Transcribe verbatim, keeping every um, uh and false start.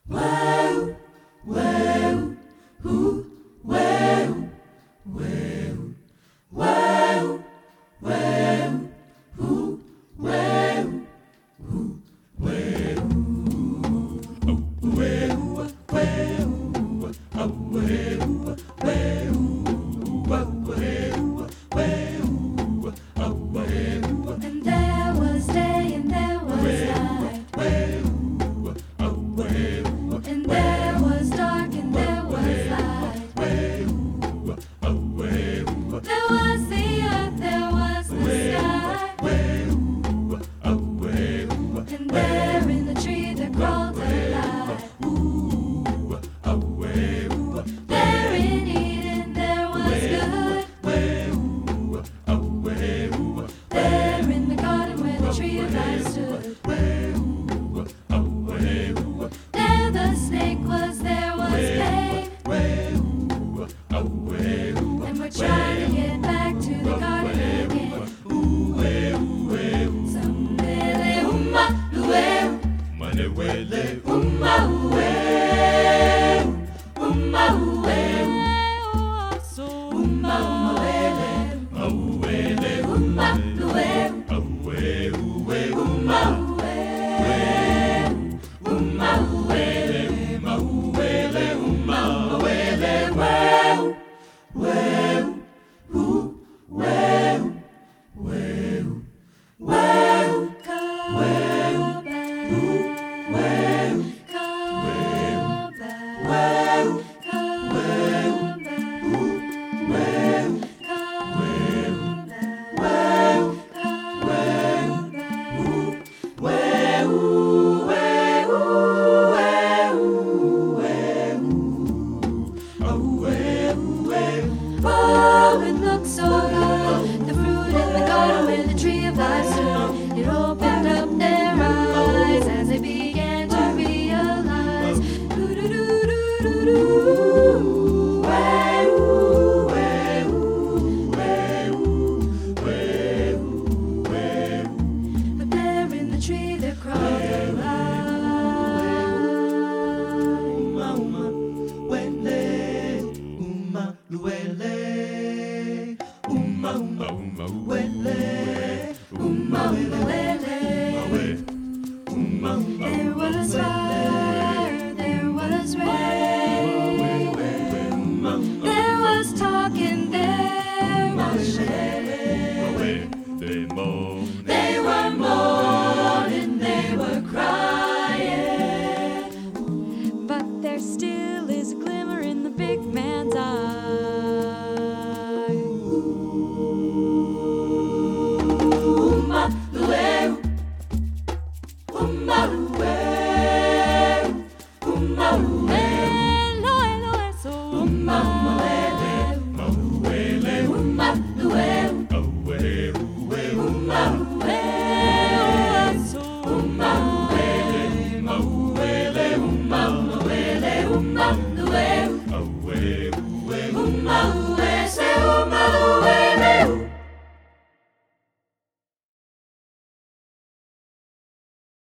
Wow, wow, who, wow, wow, wow, wow, who, wow, who, wow, oh, wow, wow, oh, wow, wow, wow, wow, oh, wow. And there was day and there was night, and there was dark and there was light. There was the earth, there was the sky, and there in the tree that crawled alive. There in Eden there was good. There in the garden where the tree of life stood. There the snake was, there was pain. And we're trying to get back to the garden again. Somewhere, umma, lueu, Manewele, umma, ueu, umma, ueu, umma, umawele, mawele, umma, lueu, awe, uwe, umma, ueu, umma, ueu, mawele, umma, mawele, ueu, wow, who, wow, wow, ueu, wow, come back, wow, come back, wow, come back, wow, come back, wow, come back. wow, Oh, it looked so good. The fruit in the garden where the tree of life stood. It opened up their eyes as they began to realize. Doo-doo-doo-doo-doo-doo. Wow, wow, but there in the tree that crawled alive. There was fire, there was rain, there was talking, there was shame. They were mourning, they were crying, but there still is a glimmer in the big man's eye. Umma, lueu, umma, lueu, umma, lueu, loe, loe, so umma, lueu, umma, lueu, umma, lueu, so umma, lueu, umma, lueu, umma, lueu, umma,